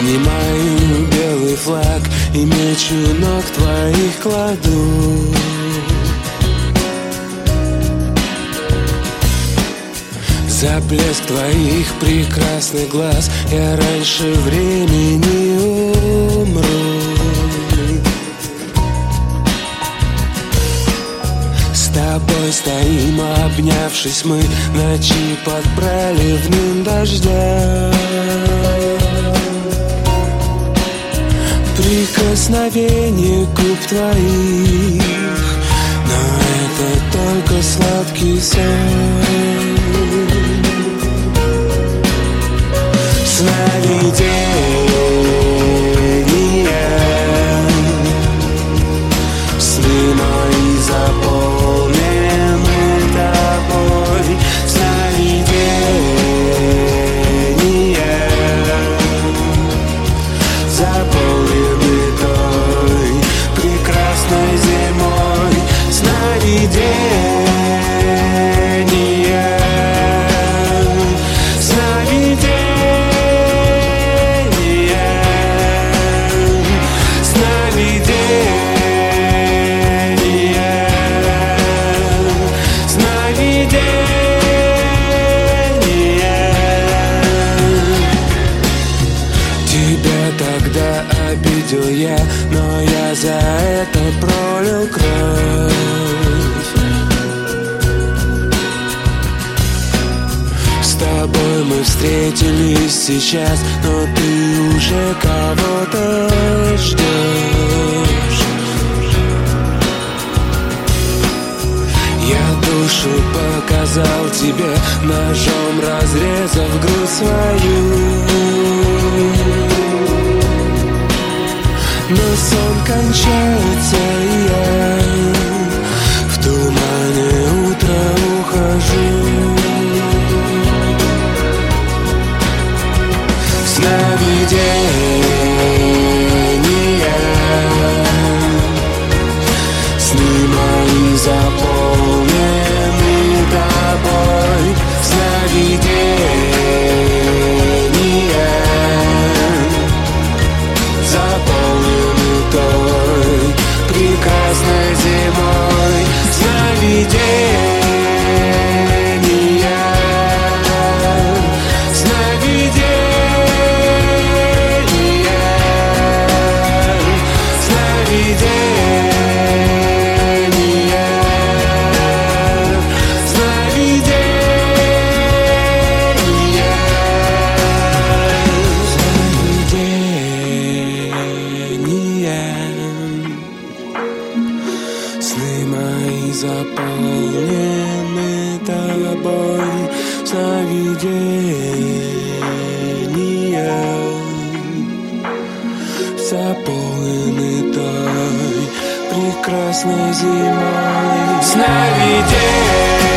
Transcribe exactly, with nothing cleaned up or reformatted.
Поднимаю белый флаг и мечу ног твоих кладу. За блеск твоих прекрасных глаз я раньше времени умру. С тобой стоим, обнявшись мы, ночи под проливным дождем. Прикосновение губ твоих, но это только сладкий сон. Сновидения, сны мои заполнены тобой. Сновидения заполнены той прекрасной зимой. Сновидения. Я, но я за это пролил кровь. С тобой мы встретились сейчас, но ты уже кого-то ждешь. Я душу показал тебе, ножом разрезав грудь свою. Но сон кончается, и я в тумане утра ухожу. Сновидения, сны мои заполнены тобой. Сновидения заполнены той прекрасной зимой. Сновидения, сновидения, сновидения, сновидения. Сны мои заполнены тобой. Сновидения заполнены той прекрасной зимой. Сновидения.